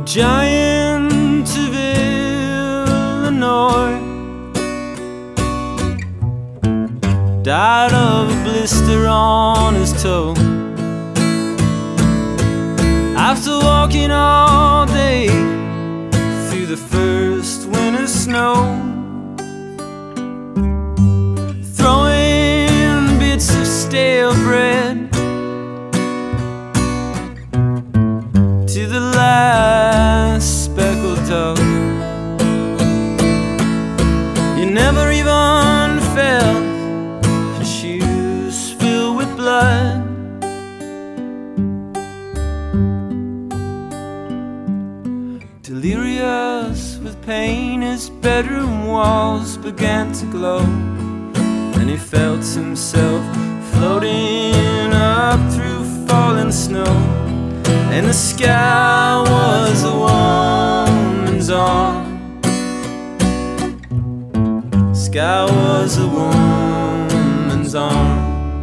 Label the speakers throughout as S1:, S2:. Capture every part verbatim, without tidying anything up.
S1: giant of Illinois died of a blister on his toe after walking all day through the first winter snow, throwing bits of stale bread to the last speckled dog. You never even felt your shoes filled with blood. Delirious with pain, his bedroom walls began to glow, and he felt himself floating up through falling snow. And the sky was a woman's arm. Sky was a woman's arm.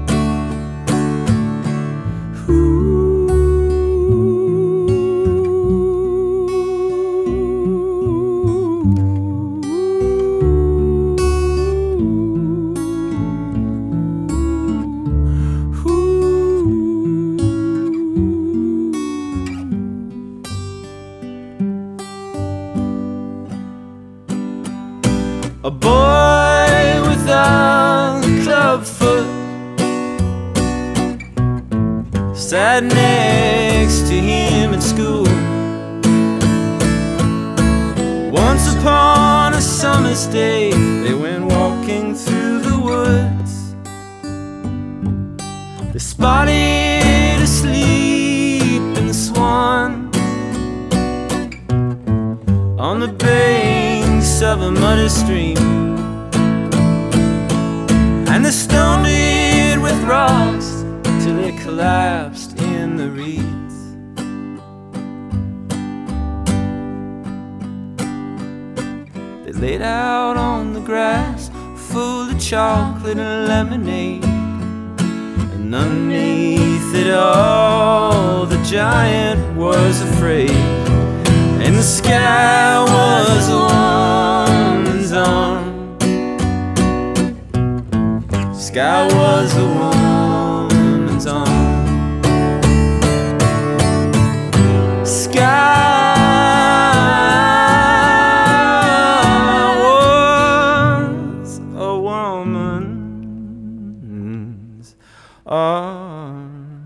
S1: A boy with a club foot sat next to him at school. Once upon a summer's day, they went walking through the woods. They spotted a sleeping swan on the banks of a muddy stream, and they stoned it with rocks till it collapsed in the reeds. They laid out on the grass full of chocolate and lemonade, and underneath it all the giant was afraid. And the sky was a woman's arm. Sky was a woman's arm. Sky was a woman's arm.